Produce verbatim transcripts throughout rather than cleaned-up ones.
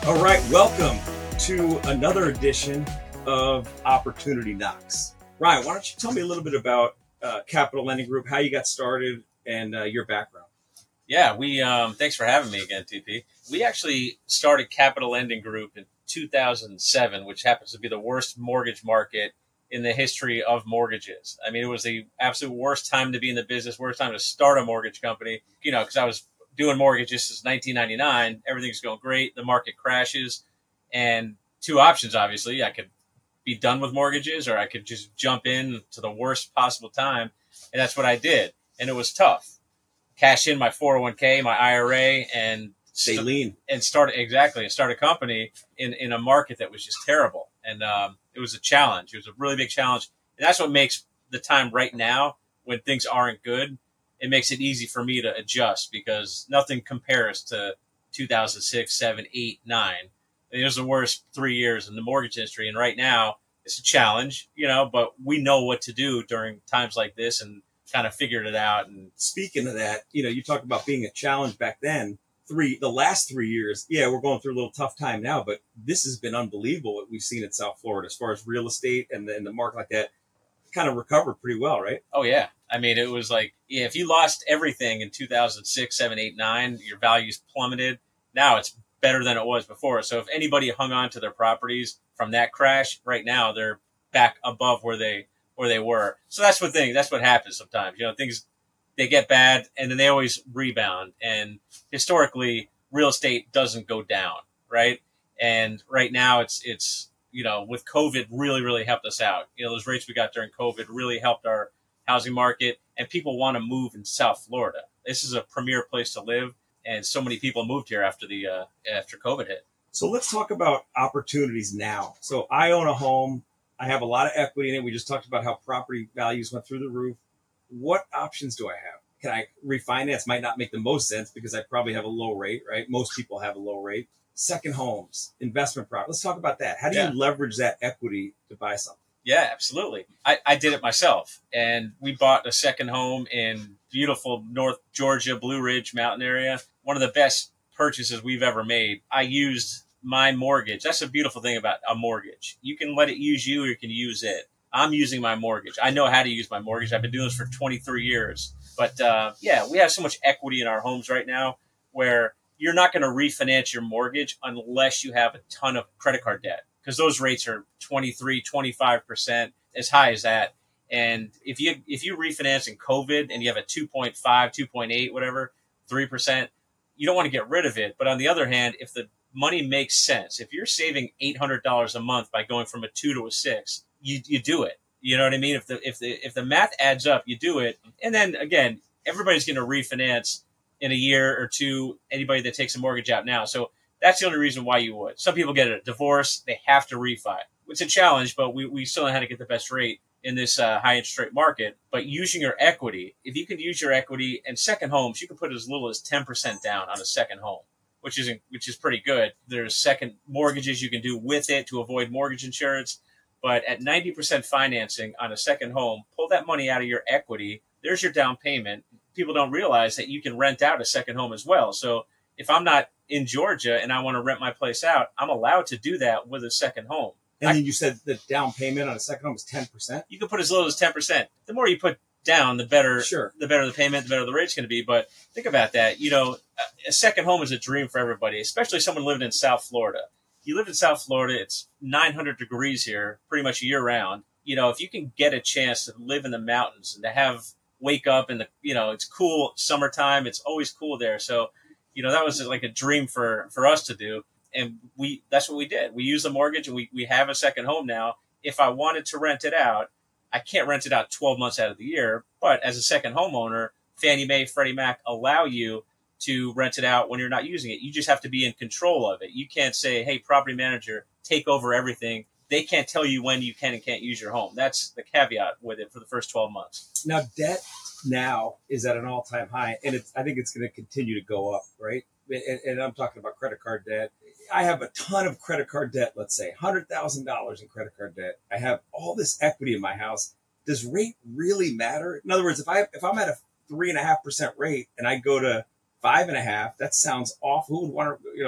All right, welcome to another edition of Opportunity Knocks. Ryan, why don't you tell me a little bit about uh, Capital Lending Group, how you got started, and uh, your background? Yeah, we. Um, thanks for having me again, T P. We actually started Capital Lending Group in two thousand seven, which happens to be the worst mortgage market in the history of mortgages. I mean, it was the absolute worst time to be in the business, worst time to start a mortgage company. You know, because I was doing mortgages since nineteen ninety-nine. Everything's going great. The market crashes, and two options. Obviously, I could be done with mortgages, or I could just jump in to the worst possible time, and that's what I did. And it was tough. Cash in my four oh one k, my I R A, and Stay st- lean. and start exactly and start a company in, in a market that was just terrible. And um, it was a challenge. It was a really big challenge, and that's what makes the time right now when things aren't good. It makes it easy for me to adjust because nothing compares to two thousand six, seven, eight, nine. It was the worst three years in the mortgage industry, and right now it's a challenge, you know. But we know what to do during times like this, and kind of figured it out. And Speaking of that, you know, you talk about being a challenge back then. Three, the last three years, yeah, we're going through a little tough time now, but this has been unbelievable what we've seen in South Florida as far as real estate and the, and the market like that. Kind of recovered pretty well, right? Oh yeah, I mean, it was like, yeah, if you lost everything in two thousand six, seven, eight, nine, your values plummeted. Now it's better than it was before. So if anybody hung on to their properties from that crash, right now they're back above where they where they were. So that's what thing that's what happens sometimes. You know, things they get bad and then they always rebound. And historically, real estate doesn't go down, right? And right now it's it's you know, with COVID really, really helped us out. You know, those rates we got during COVID really helped our housing market, and people want to move in South Florida. This is a premier place to live, and so many people moved here after the uh, after COVID hit. So let's talk about opportunities now. So I own a home. I have a lot of equity in it. We just talked about how property values went through the roof. What options do I have? Can I refinance? Might not make the most sense because I probably have a low rate, right? Most people have a low rate. Second homes, investment property. Let's talk about that. How do Yeah. you leverage that equity to buy something? Yeah, absolutely. I, I did it myself, and we bought a second home in beautiful North Georgia, Blue Ridge Mountain area. One of the best purchases we've ever made. I used my mortgage. That's a beautiful thing about a mortgage. You can let it use you, or you can use it. I'm using my mortgage. I know how to use my mortgage. I've been doing this for twenty-three years. But uh, yeah, we have so much equity in our homes right now where you're not going to refinance your mortgage unless you have a ton of credit card debt, because those rates are twenty-three, twenty-five percent, as high as that. And if you if you refinance in COVID and you have a two point five, two point eight, whatever, three percent, you don't want to get rid of it. But on the other hand, if the money makes sense, if you're saving eight hundred dollars a month by going from a two to a six, you you do it. You know what I mean? If the if the if the math adds up, you do it. And then again, everybody's going to refinance in a year or two, anybody that takes a mortgage out now. So that's the only reason why you would. Some people get a divorce, they have to refi. It's a challenge, but we, we still know how to get the best rate in this uh, high interest rate market. But using your equity, if you can use your equity and second homes, you can put as little as ten percent down on a second home, which is which is pretty good. There's second mortgages you can do with it to avoid mortgage insurance. But at ninety percent financing on a second home, pull that money out of your equity. There's your down payment. People don't realize that you can rent out a second home as well. So if I'm not in Georgia and I want to rent my place out, I'm allowed to do that with a second home. And then you said the down payment on a second home is ten percent? You can put as little as ten percent. The more you put down, the better, Sure. the better the payment, the better the rate's going to be. But think about that. You know, a second home is a dream for everybody, especially someone living in South Florida. You live in South Florida, it's nine hundred degrees here pretty much year round. You know, if you can get a chance to live in the mountains and to have wake up in the, you know, it's cool summertime. It's always cool there. So, you know, that was like a dream for, for us to do. And we, that's what we did. We used the mortgage and we, we have a second home now. If I wanted to rent it out, I can't rent it out twelve months out of the year. But as a second homeowner, Fannie Mae, Freddie Mac allow you to rent it out when you're not using it. You just have to be in control of it. You can't say, hey, property manager, take over everything. They can't tell you when you can and can't use your home. That's the caveat with it for the first twelve months. Now, debt now is at an all-time high, and it's, I think it's going to continue to go up, right? And, and I'm talking about credit card debt. I have a ton of credit card debt, let's say one hundred thousand dollars in credit card debt. I have all this equity in my house. Does rate really matter? In other words, if, I, if I'm at a three point five percent rate and I go to five and a half, that sounds awful. Who would want to, you know,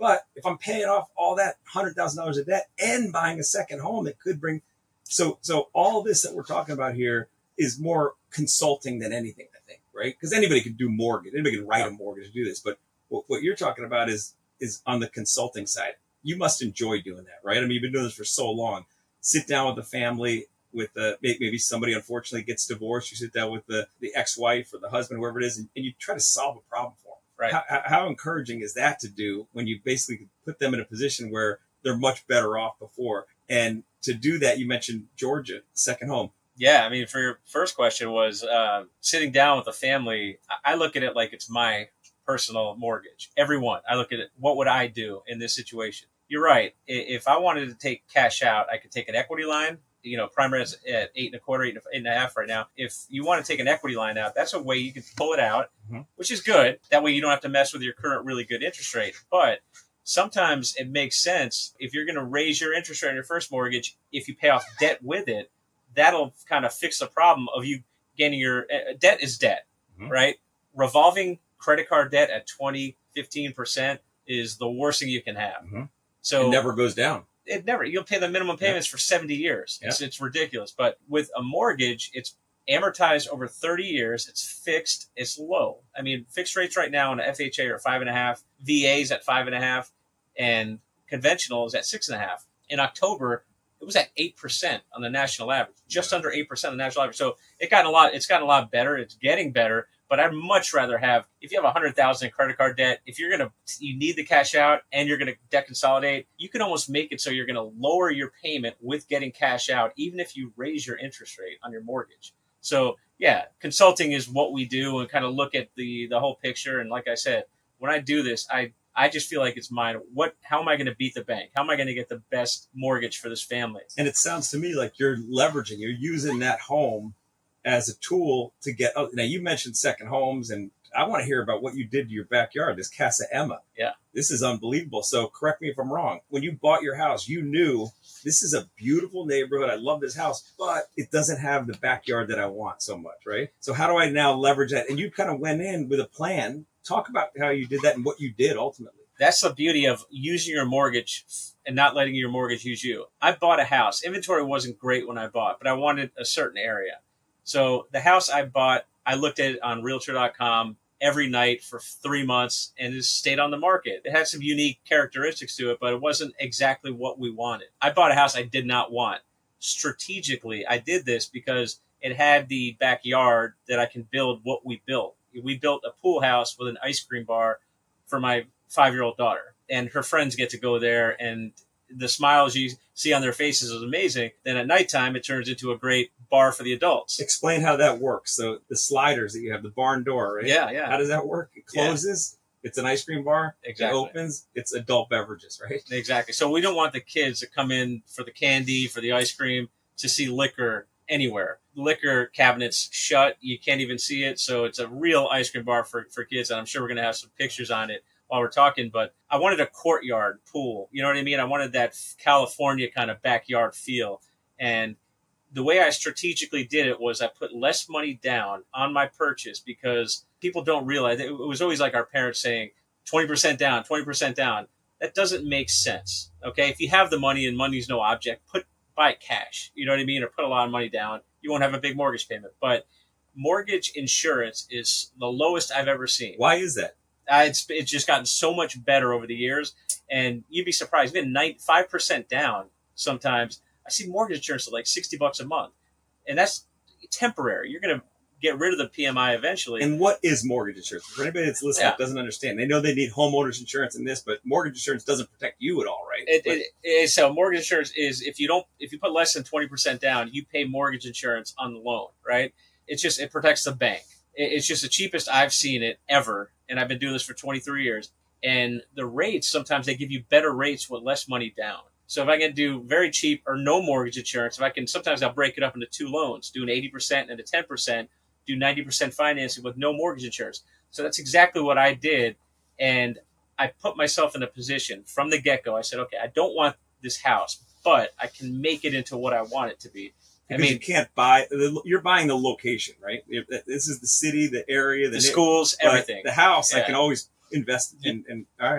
But if I'm paying off all that one hundred thousand dollars of debt and buying a second home that could bring, so so all this that we're talking about here is more consulting than anything, I think, right? Because anybody can do mortgage, anybody can write a mortgage to do this, but what, what you're talking about is is on the consulting side. You must enjoy doing that, right? I mean, you've been doing this for so long. Sit down with the family, with the maybe somebody unfortunately gets divorced. You sit down with the, the ex-wife or the husband, whoever it is, and, and you try to solve a problem for them. Right. How, how encouraging is that to do when you basically put them in a position where they're much better off before? And to do that, you mentioned Georgia, second home. Yeah, I mean, for your first question was uh, sitting down with the family. I look at it like it's my personal mortgage. Everyone, I look at it. What would I do in this situation? You're right. If I wanted to take cash out, I could take an equity line. You know, primary is at eight and a quarter, eight and a half right now. If you want to take an equity line out, that's a way you can pull it out, mm-hmm. which is good. That way you don't have to mess with your current really good interest rate. But sometimes it makes sense if you're going to raise your interest rate on your first mortgage, if you pay off debt with it, that'll kind of fix the problem of you getting your uh, debt is debt, mm-hmm. right? Revolving credit card debt at twenty, fifteen percent is the worst thing you can have. Mm-hmm. So it never goes down. It never. You'll pay the minimum payments yeah. for seventy years. Yeah. It's, it's ridiculous. But with a mortgage, it's amortized over thirty years. It's fixed. It's low. I mean, fixed rates right now on F H A are five and a half, V A's at five and a half, and conventional is at six and a half. In October, it was at eight percent on the national average, just under eight percent on the national average. So it got a lot. It's gotten a lot better. It's getting better. But I'd much rather have, if you have a hundred thousand in credit card debt, if you're gonna, you need the cash out and you're gonna debt consolidate, you can almost make it so you're gonna lower your payment with getting cash out, even if you raise your interest rate on your mortgage. So yeah, consulting is what we do and kind of look at the the whole picture. And like I said, when I do this, I I just feel like it's mine. What? How am I going to beat the bank? How am I going to get the best mortgage for this family? And it sounds to me like you're leveraging, you're using that home as a tool to get. Oh, now you mentioned second homes, and I want to hear about what you did to your backyard. This Casa Emma. Yeah, this is unbelievable. So correct me if I'm wrong. When you bought your house, you knew this is a beautiful neighborhood. I love this house, but it doesn't have the backyard that I want so much, right? So how do I now leverage that? And you kind of went in with a plan. Talk about how you did that and what you did ultimately. That's the beauty of using your mortgage and not letting your mortgage use you. I bought a house. Inventory wasn't great when I bought, but I wanted a certain area. So the house I bought, I looked at it on realtor dot com every night for three months and it stayed on the market. It had some unique characteristics to it, but it wasn't exactly what we wanted. I bought a house I did not want. Strategically, I did this because it had the backyard that I can build what we built. We built a pool house with an ice cream bar for my five-year-old daughter, and her friends get to go there, and the smiles you see on their faces is amazing. Then at nighttime, it turns into a great bar for the adults. Explain how that works. So the sliders that you have, the barn door, right? Yeah, yeah. How does that work? It closes. Yeah. It's an ice cream bar. Exactly. It opens. It's adult beverages, right? Exactly. So we don't want the kids to come in for the candy, for the ice cream, to see liquor anywhere. Liquor cabinets shut. You can't even see it. So it's a real ice cream bar for, for kids. And I'm sure we're going to have some pictures on it while we're talking, but I wanted a courtyard pool. You know what I mean? I wanted that California kind of backyard feel. And the way I strategically did it was I put less money down on my purchase because people don't realize it was always like our parents saying twenty percent down, twenty percent down. That doesn't make sense. Okay. If you have the money and money's no object, put buy cash. You know what I mean? Or put a lot of money down. You won't have a big mortgage payment, but mortgage insurance is the lowest I've ever seen. Why is that? Uh, it's it's just gotten so much better over the years, and you'd be surprised. Even nine five percent down. Sometimes I see mortgage insurance at like sixty bucks a month, and that's temporary. You're going to get rid of the P M I eventually. And what is mortgage insurance? For anybody that's listening Yeah. that doesn't understand, they know they need homeowners insurance and this, but mortgage insurance doesn't protect you at all, right? It, But- it, it, so mortgage insurance is if you don't if you put less than twenty percent down, you pay mortgage insurance on the loan, right? It's just it protects the bank. It, it's just the cheapest I've seen it ever, and I've been doing this for twenty-three years. And the rates sometimes they give you better rates with less money down. So if I can do very cheap or no mortgage insurance, if I can sometimes I'll break it up into two loans, do an eighty percent and a ten percent, do ninety percent financing with no mortgage insurance. So that's exactly what I did, and I put myself in a position from the get-go. I said, okay, I don't want this house, but I can make it into what I want it to be. I Because mean, you can't buy, you're buying the location, right? This is the city, the area, the, the schools, but everything. The house, I Yeah. can always invest in. And all right,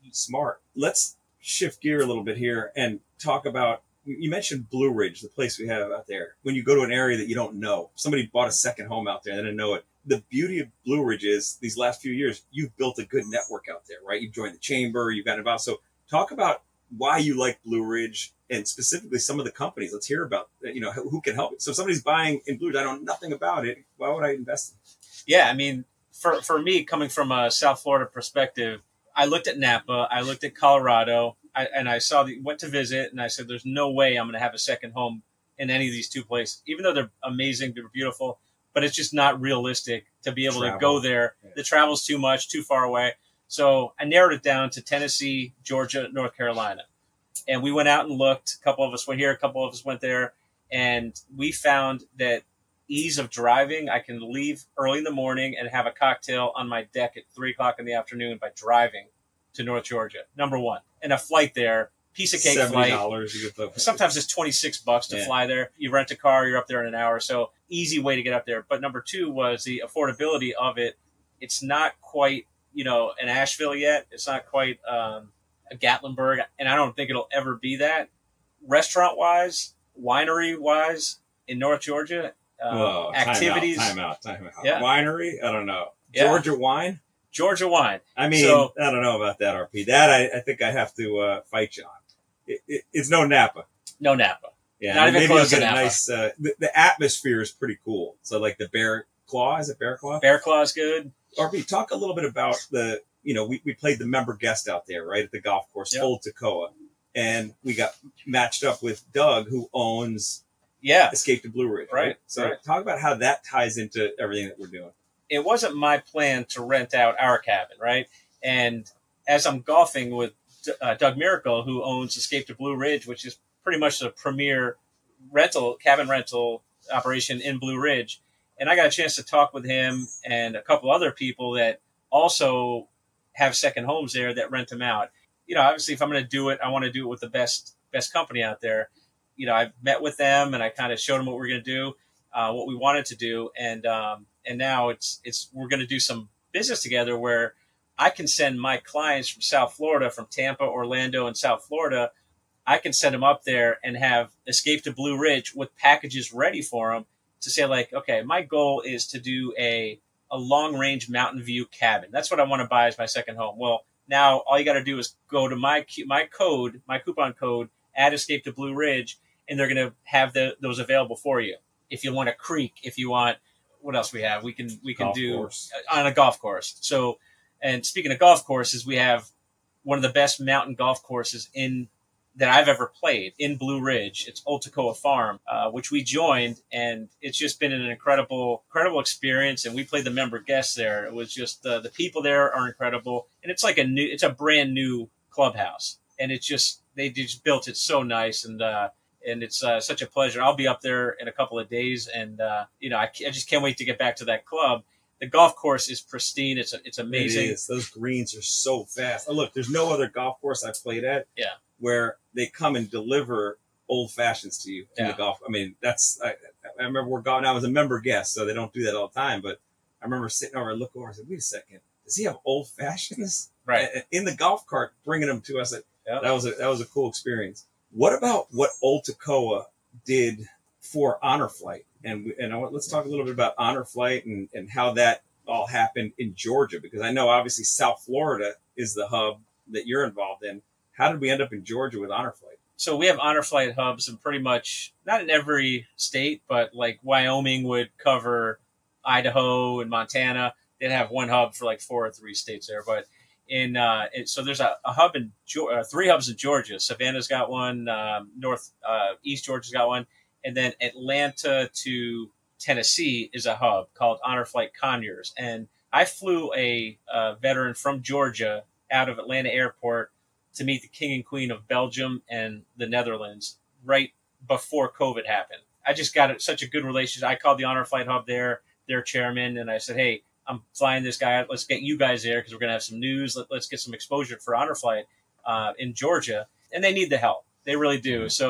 Smart. Let's shift gear a little bit here and talk about, you mentioned Blue Ridge, the place we have out there. When you go to an area that you don't know, somebody bought a second home out there and they didn't know it. The beauty of Blue Ridge is these last few years, you've built a good network out there, right? You've joined the chamber, you've gotten involved. So talk about why you like Blue Ridge and specifically some of the companies. Let's hear about, you know, who can help. So if somebody's buying in Blue Ridge, I know nothing about it. Why would I invest in it? Yeah, I mean, for, for me, coming from a South Florida perspective, I looked at Napa, I looked at Colorado, I, and I saw the, went to visit, and I said, there's no way I'm going to have a second home in any of these two places, even though they're amazing, they're beautiful, but it's just not realistic to be able Travel. to go there. Yeah. The travel's too much, too far away. So I narrowed it down to Tennessee, Georgia, North Carolina. And we went out and looked. A couple of us went here, a couple of us went there, and we found that ease of driving, I can leave early in the morning and have a cocktail on my deck at three o'clock in the afternoon by driving to North Georgia, number one. And a flight there, piece of cake seventy flight. You get the, Sometimes it's twenty-six bucks to yeah. fly there. You rent a car, you're up there in an hour. So easy way to get up there. But number two was the affordability of it. It's not quite, you know, an Asheville yet. It's not quite um, a Gatlinburg. And I don't think it'll ever be that. Restaurant-wise, winery-wise, in North Georgia, uh, Whoa, time activities. Out, time out, time out. Yeah. Winery? I don't know. Yeah. Georgia wine? Georgia wine. I mean, So- I don't know about that, R P. That I, I think I have to uh, fight you on. It, it, it's no Napa. No Napa. Yeah, Not even maybe close you'll to get a Napa. nice. Uh, the, the atmosphere is pretty cool. So like the Bear Claw, is it Bear Claw? Bear Claw's good. R P, talk a little bit about the. You know, we, we played the member guest out there, right, at the golf course, Yep. Old Toccoa, and we got matched up with Doug, who owns Yeah. Escape to Blue Ridge, right? Right, So right. talk about how that ties into everything that we're doing. It wasn't my plan to rent out our cabin, right? And as I'm golfing with uh, Doug Miracle, who owns Escape to Blue Ridge, which is pretty much the premier rental cabin rental operation in Blue Ridge, and I got a chance to talk with him and a couple other people that also have second homes there that rent them out. You know, obviously, if I'm going to do it, I want to do it with the best best company out there. You know, I met with them and I kind of showed them what we we're going to do, uh, what we wanted to do, and um, and now it's it's we're going to do some business together where I can send my clients from South Florida, from Tampa, Orlando, and South Florida. I can send them up there and have Escape to Blue Ridge with packages ready for them to say, like, okay, my goal is to do a a long range mountain view cabin. That's what I want to buy as my second home. Well, now all you got to do is go to my my code, my coupon code, add Escape to Blue Ridge, and they're going to have the, those available for you. If you want a creek, if you want, what else we have? We can we can Golf do course. on a golf course. So, and speaking of golf courses, we have one of the best mountain golf courses in that I've ever played in Blue Ridge. It's Old Toccoa Farm, uh, which we joined, and it's just been an incredible, incredible experience. And we played the member guests there. It was just uh, the people there are incredible, and it's like a new, it's a brand new clubhouse, and it's just they just built it so nice, and uh, and it's uh, such a pleasure. I'll be up there in a couple of days, and uh, you know I, I just can't wait to get back to that club. The golf course is pristine. It's it's amazing. It is. Those greens are so fast. Oh, look, there's no other golf course I've played at. Yeah. Where they come and deliver old fashions to you in Yeah. the golf. I mean, that's. I, I remember we're going. I was a member guest, so they don't do that all the time. But I remember sitting over and looking over. I said, "Wait a second, does he have old fashions Right. in the golf cart, bringing them to us?" Yep. That was a that was a cool experience. What about what Old Toccoa did for Honor Flight? And we, and I want, let's talk a little bit about Honor Flight and, and how that all happened in Georgia, because I know obviously South Florida is the hub that you're involved in. How did we end up in Georgia with Honor Flight? So we have Honor Flight hubs in pretty much, not in every state, but like Wyoming would cover Idaho and Montana. They'd have one hub for like four or three states there. But in, uh, it, so there's a, a hub in, Geo- uh, three hubs in Georgia. Savannah's got one, um, North, uh, East Georgia's got one. And then Atlanta to Tennessee is a hub called Honor Flight Conyers. And I flew a, a veteran from Georgia out of Atlanta Airport to meet the king and queen of Belgium and the Netherlands right before COVID happened. I just got such a good relationship. I called the Honor Flight Hub there, their chairman, and I said, hey, I'm flying this guy out. Let's get you guys there because we're going to have some news. Let, let's get some exposure for Honor Flight uh, in Georgia. And they need the help. They really do. So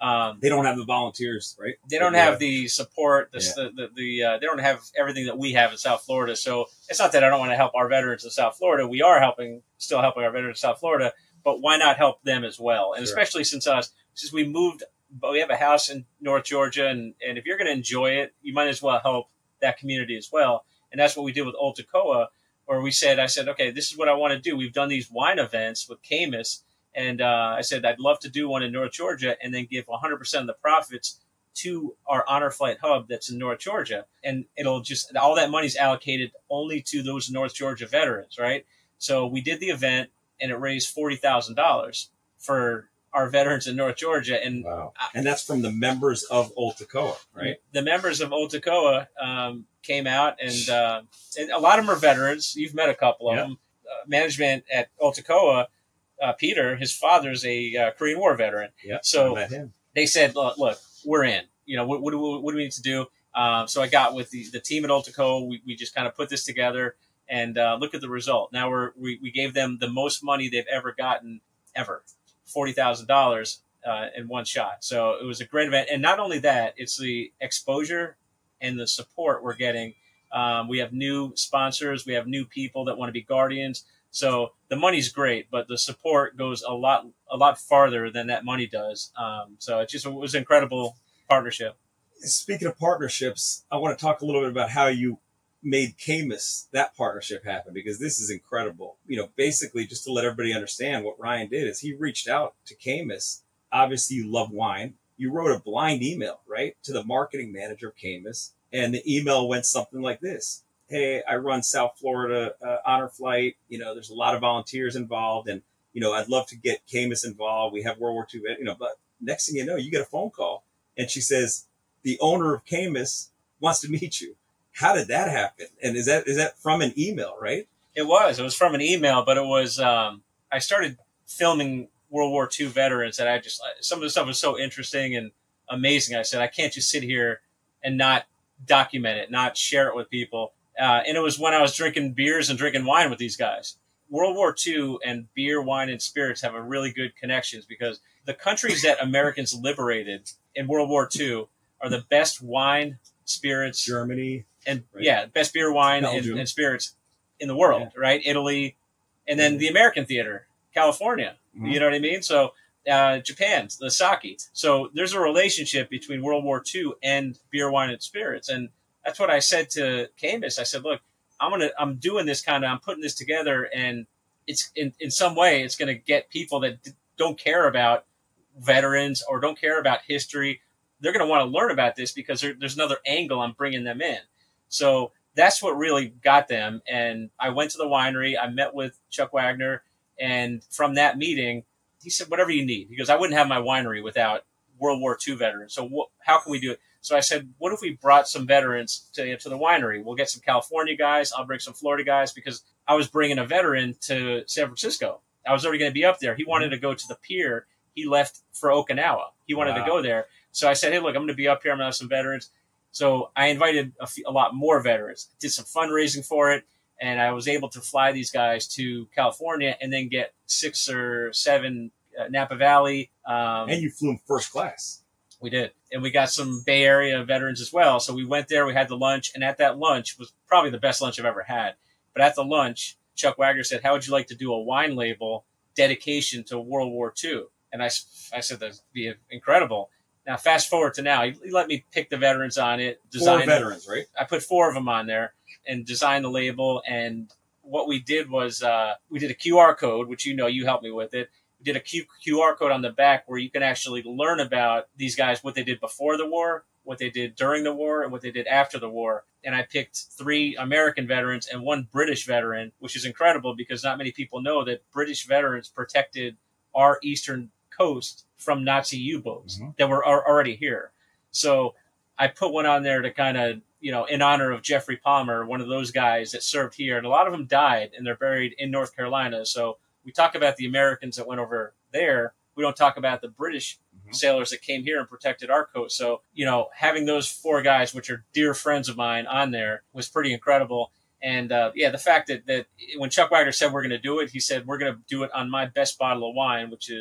Um, They don't have the volunteers, right? they don't Yeah. have the support, the Yeah. the, the, the uh, they don't have everything that we have in South Florida. So it's not that I don't want to help our veterans in South Florida. We are helping, still helping our veterans in South Florida, but why not help them as well? And Sure. especially since us, since we moved, but we have a house in North Georgia, and, and if you're going to enjoy it, you might as well help that community as well. And that's what we did with Ultacoa, where we said, I said, okay, this is what I want to do. We've done these wine events with Camus, and uh, I said, I'd love to do one in North Georgia and then give one hundred percent of the profits to our Honor Flight hub that's in North Georgia. And it'll just, all that money's allocated only to those North Georgia veterans, right? So we did the event, and it raised forty thousand dollars for our veterans in North Georgia. And Wow. And that's from the members of Ultacoa, right? the members of Ultacoa um, came out, and, uh, and a lot of them are veterans. You've met a couple of Yeah. them. Uh, management at Ultacoa, uh, Peter, his father's a uh, Korean War veteran. Yeah. So I met him. they said, look, look, we're in. You know, what, what, do we, what do we need to do? Um, so I got with the, the team at Ultacoa. We, we just kind of put this together, and uh, look at the result. Now we're, we, we gave them the most money they've ever gotten, ever, forty thousand dollars uh, in one shot. So it was a great event. And not only that, it's the exposure and the support we're getting. Um, we have new sponsors. We have new people that want to be guardians. So the money's great, but the support goes a lot, a lot farther than that money does. Um, so it just it was an incredible partnership. Speaking of partnerships, I want to talk a little bit about how you made Camus, that partnership happen, because this is incredible. You know, basically, just to let everybody understand what Ryan did is he reached out to Camus. Obviously, you love wine. You wrote a blind email, right, to the marketing manager of Camus. And the email went something like this. Hey, I run South Florida uh, Honor Flight. You know, there's a lot of volunteers involved, and, you know, I'd love to get Camus involved. We have World War Two, you know, but next thing you know, you get a phone call, and she says, the owner of Camus wants to meet you. How did that happen? And is that is that from an email, right? It was. It was from an email, but it was, um, I started filming World War Two veterans, and I just, some of the stuff was so interesting and amazing. I said, I can't just sit here and not document it, not share it with people. Uh, and it was when I was drinking beers and drinking wine with these guys. World War Two and beer, wine, and spirits have a really good connections, because the countries that Americans liberated in World War Two are the best wine, spirits, Germany. and right. yeah, best beer, wine, and, and spirits in the world, yeah. right? Italy, and then the American theater, California. Mm-hmm. You know what I mean? So uh, Japan, the sake. So there's a relationship between World War Two and beer, wine, and spirits, and that's what I said to Camus. I said, look, I'm gonna, I'm doing this kind of, I'm putting this together, and it's in, in some way, it's going to get people that d- don't care about veterans or don't care about history. They're going to want to learn about this, because there, there's another angle I'm bringing them in. So that's what really got them. And I went to the winery. I met with Chuck Wagner. And from that meeting, he said, whatever you need. He goes, I wouldn't have my winery without World War Two veterans. So wh- how can we do it? So I said, what if we brought some veterans to, to the winery? We'll get some California guys. I'll bring some Florida guys, because I was bringing a veteran to San Francisco. I was already going to be up there. He wanted to go to the pier. He left for Okinawa. He wanted wow. to go there. So I said, hey, look, I'm going to be up here. I'm going to have some veterans. So I invited a, few, a lot more veterans, did some fundraising for it, and I was able to fly these guys to California and then get six or seven uh, Napa Valley. Um, and you flew them first class. We did. And we got some Bay Area veterans as well. So we went there, we had the lunch, and at that lunch was probably the best lunch I've ever had. But at the lunch, Chuck Wagner said, how would you like to do a wine label dedication to World War Two? And I, I said, that'd be incredible. Now, fast forward to now, he, he let me pick the veterans on it. Four veterans, right? I put four of them on there and designed the label. And what we did was uh, we did a Q R code, which you know, you helped me with it. We did a Q- QR code on the back where you can actually learn about these guys, what they did before the war, what they did during the war, and what they did after the war. And I picked three American veterans and one British veteran, which is incredible because not many people know that British veterans protected our eastern coast from Nazi U-boats mm-hmm. that were are already here. So I put one on there to kind of, you know, in honor of Jeffrey Palmer, one of those guys that served here. And a lot of them died and they're buried in North Carolina. So we talk about the Americans that went over there. We don't talk about the British mm-hmm. sailors that came here and protected our coast. So, you know, having those four guys, which are dear friends of mine, on there was pretty incredible. And, uh, yeah, the fact that, that when Chuck Wagner said we're going to do it, he said we're going to do it on my best bottle of wine, which is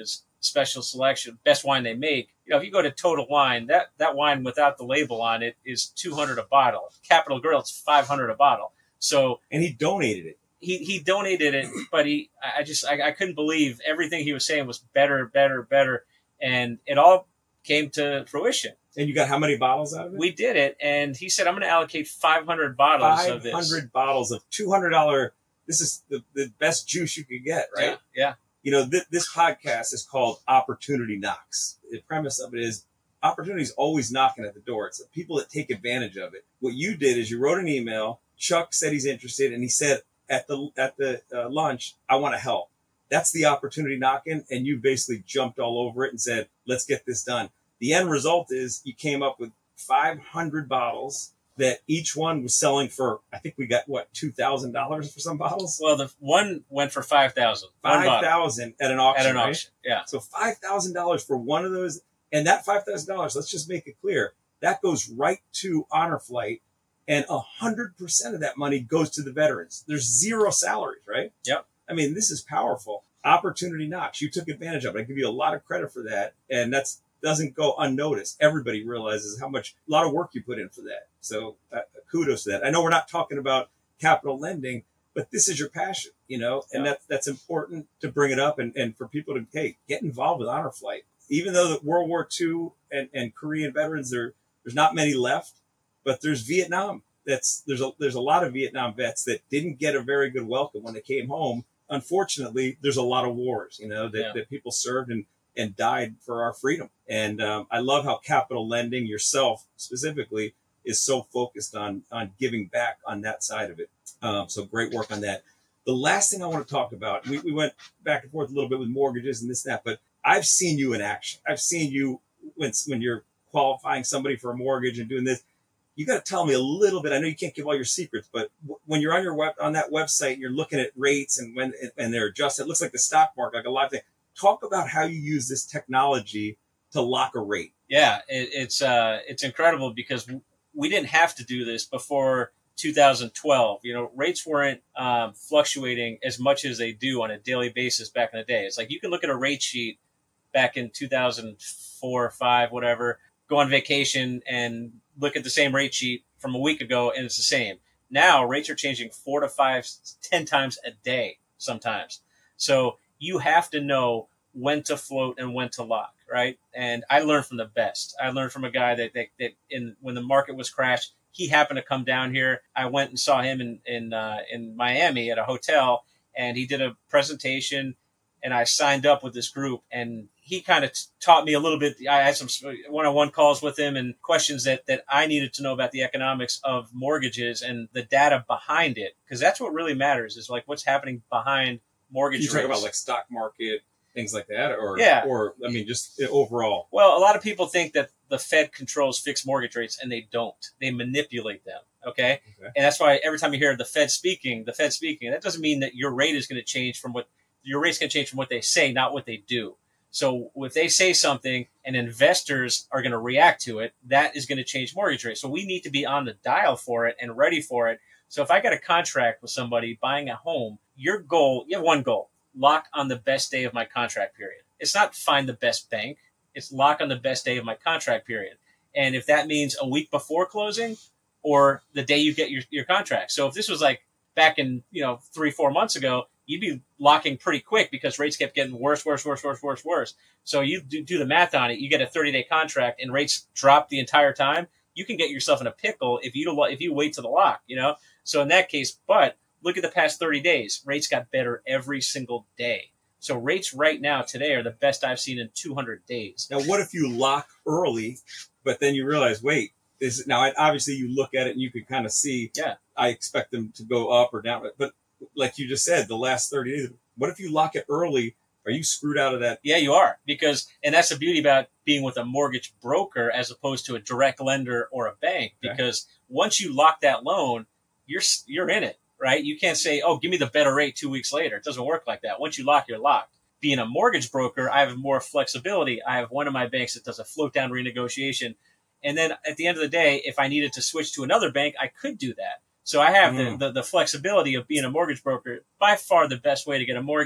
special selection, best wine they make. You know, if you go to Total Wine, that, that wine without the label on it is two hundred a bottle. Capital Grille, it's five hundred a bottle. So, and he donated it. He, he donated it, but he, I just, I, I couldn't believe everything he was saying was better, better, better. And it all came to fruition. And you got how many bottles out of it? We did it. And he said, I'm going to allocate five hundred bottles of this. five hundred bottles of two hundred dollars. This is the, the best juice you could get, right? Yeah. yeah. You know, th- this podcast is called Opportunity Knocks. The premise of it is opportunity is always knocking at the door. It's the people that take advantage of it. What you did is you wrote an email. Chuck said he's interested, and he said at the at the uh, lunch, I want to help. That's the opportunity knocking, and you basically jumped all over it and said, let's get this done. The end result is you came up with five hundred bottles that each one was selling for, I think we got, what, two thousand dollars for some bottles? Well, the one went for five thousand dollars. five thousand dollars at an auction, At an right? auction, yeah. So five thousand dollars for one of those. And that five thousand dollars, let's just make it clear, that goes right to Honor Flight. And one hundred percent of that money goes to the veterans. There's zero salaries, right? Yep. I mean, this is powerful. Opportunity knocks. You took advantage of it. I give you a lot of credit for that. And that's doesn't go unnoticed. Everybody realizes how much, a lot of work you put in for that. So uh, kudos to that. I know we're not talking about capital lending, but this is your passion, you know, and Yeah. that, that's important to bring it up and, and for people to, hey, get involved with Honor Flight. Even though the World War Two and, and Korean veterans, there, there's not many left, but there's Vietnam. That's there's a there's a lot of Vietnam vets that didn't get a very good welcome when they came home. Unfortunately, there's a lot of wars, you know, that, Yeah. that people served and, and died for our freedom. And um, I love how capital lending yourself specifically is so focused on on giving back on that side of it. Um, so great work on that. The last thing I want to talk about, we, we went back and forth a little bit with mortgages and this and that, but I've seen you in action. I've seen you when when you're qualifying somebody for a mortgage and doing this. You got to tell me a little bit. I know you can't give all your secrets, but w- when you're on your web on that website, you're looking at rates and when and they're adjusted. It looks like the stock market, like a lot of things. Talk about how you use this technology to lock a rate. Yeah, it, it's uh, it's incredible because we didn't have to do this before two thousand twelve. You know, rates weren't um, fluctuating as much as they do on a daily basis back in the day. It's like you can look at a rate sheet back in two thousand four or five, whatever, go on vacation and look at the same rate sheet from a week ago and it's the same. Now rates are changing four to five, ten times a day sometimes. So you have to know when to float and when to lock, right? And I learned from the best. I learned from a guy that, that, that in when the market was crashed, he happened to come down here. I went and saw him in, in, uh, in Miami at a hotel and he did a presentation and I signed up with this group and he kind of t- taught me a little bit. I had some one-on-one calls with him and questions that, that I needed to know about the economics of mortgages and the data behind it. Cause that's what really matters is like what's happening behind mortgage You rates. talk about like stock market, things like that, or Yeah. or I mean, just overall. Well, a lot of people think that the Fed controls fixed mortgage rates, and they don't. They manipulate them. Okay? Okay. And that's why every time you hear the Fed speaking, the Fed speaking, that doesn't mean that your rate is going to change from what your rate's going to change from what they say, not what they do. So if they say something and investors are going to react to it, that is going to change mortgage rates. So we need to be on the dial for it and ready for it. So if I got a contract with somebody buying a home, your goal, you have one goal, lock on the best day of my contract period. It's not find the best bank. It's lock on the best day of my contract period. And if that means a week before closing or the day you get your, your contract. So if this was like back in, you know, three, four months ago, you'd be locking pretty quick because rates kept getting worse, worse, worse, worse, worse, worse. So you do, do the math on it. You get a thirty-day contract and rates drop the entire time. You can get yourself in a pickle if you don't, if you wait to the lock, you know? So in that case, but look at the past thirty days. Rates got better every single day. So rates right now today are the best I've seen in two hundred days. Now, what if you lock early, but then you realize, wait, is now obviously you look at it and you can kind of see, Yeah. I expect them to go up or down. But like you just said, the last thirty days, what if you lock it early? Are you screwed out of that? Yeah, you are. Because, and that's the beauty about being with a mortgage broker as opposed to a direct lender or a bank. Okay. Because once you lock that loan, you're, you're in it, right? You can't say, oh, give me the better rate two weeks later. It doesn't work like that. Once you lock, you're locked. Being a mortgage broker, I have more flexibility. I have one of my banks that does a float down renegotiation. And then at the end of the day, if I needed to switch to another bank, I could do that. So I have Mm. the, the, the flexibility of being a mortgage broker. By far the best way to get a mortgage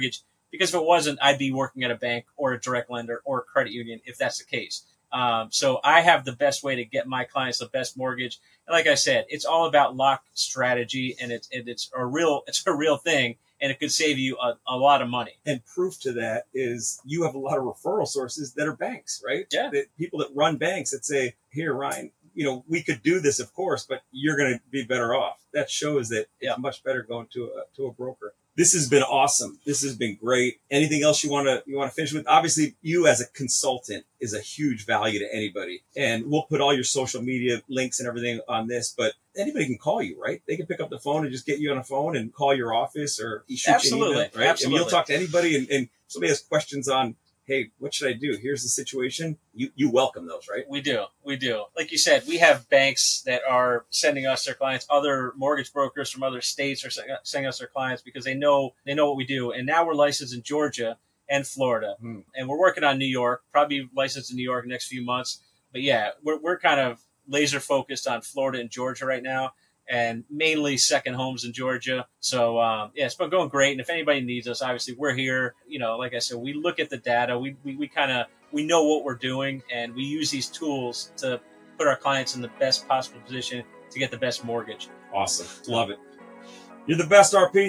because if it wasn't, I'd be working at a bank or a direct lender or a credit union if that's the case. Um, so I have the best way to get my clients the best mortgage. And like I said, it's all about lock strategy, and it's and it's a real it's a real thing, and it could save you a, a lot of money. And proof to that is you have a lot of referral sources that are banks, right? Yeah. That people that run banks that say, here, Ryan, you know, we could do this, of course, but you're going to be better off. That shows that Yeah. it's much better going to a, to a broker. This has been awesome. This has been great. Anything else you want to you want to finish with? Obviously, you as a consultant is a huge value to anybody, and we'll put all your social media links and everything on this. But anybody can call you, right? They can pick up the phone and just get you on a phone and call your office or shoot Absolutely. you an email, right? Absolutely. And you'll talk to anybody. And, and if somebody has questions on, hey, what should I do? Here's the situation. You you welcome those, right? We do. We do. Like you said, we have banks that are sending us their clients. Other mortgage brokers from other states are sending us their clients because they know they know what we do. And now we're licensed in Georgia and Florida, Hmm. and we're working on New York. Probably licensed in New York next few months. But yeah, we're we're kind of laser focused on Florida and Georgia right now, and mainly second homes in Georgia. So um, yeah, it's been going great. And if anybody needs us, obviously we're here. You know, like I said, we look at the data. We we, we kind of we know what we're doing, and we use these tools to put our clients in the best possible position to get the best mortgage. Awesome. Love it. You're the best, R P.